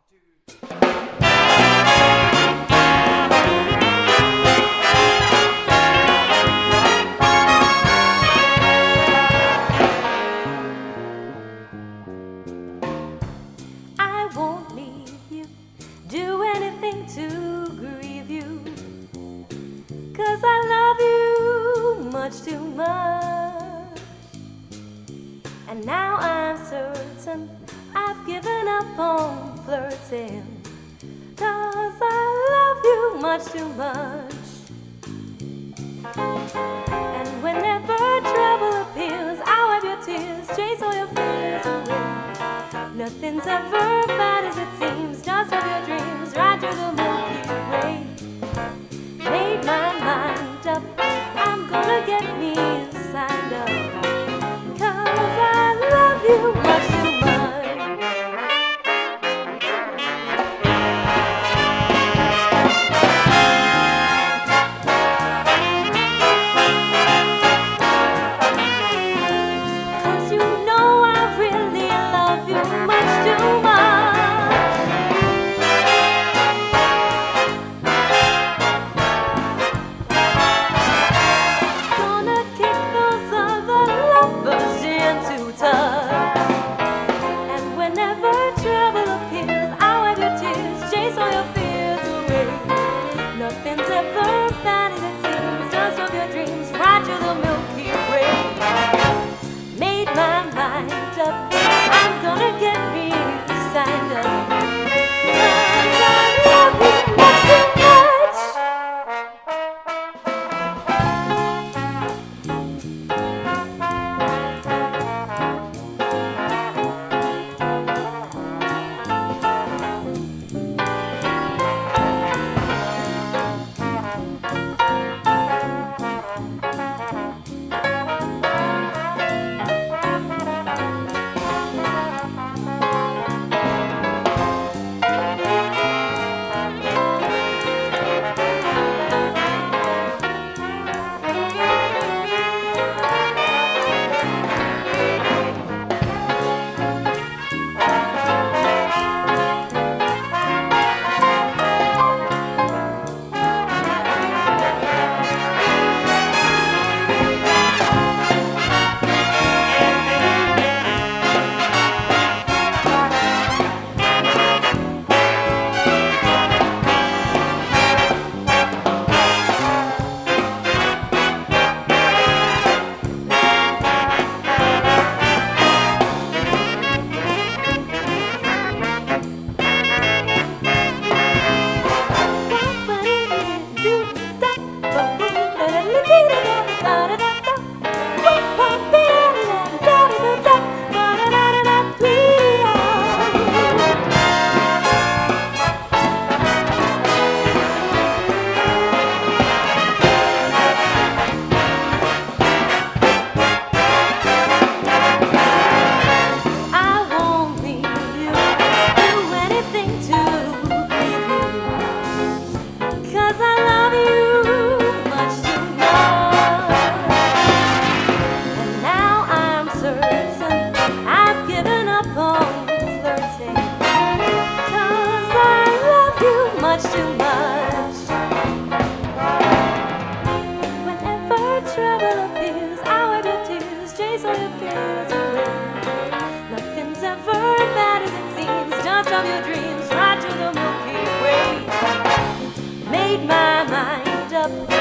I won't leave you, do anything to grieve you, 'cause I love you much too much. And now I'm certain I've given up on flirting, 'cause I love you much too much. And whenever trouble appears, I'll wipe your tears, chase all your fears away. Nothing's ever bad as it seems, just of your dreams, right through the Milky Way. Made my mind up, I'm gonna get me signed up, 'cause I love you much too much. Nothing's ever bad as it seems, just of your dreams, right to the Milky Way. Made my mind up, I'm gonna get me signed up, 'cause I love you much too much. Much too much. Whenever trouble appears, I'll wipe your tears, chase all your fears away. Nothing's ever bad as it seems, just of your dreams, right to the Milky Way. Made my mind up.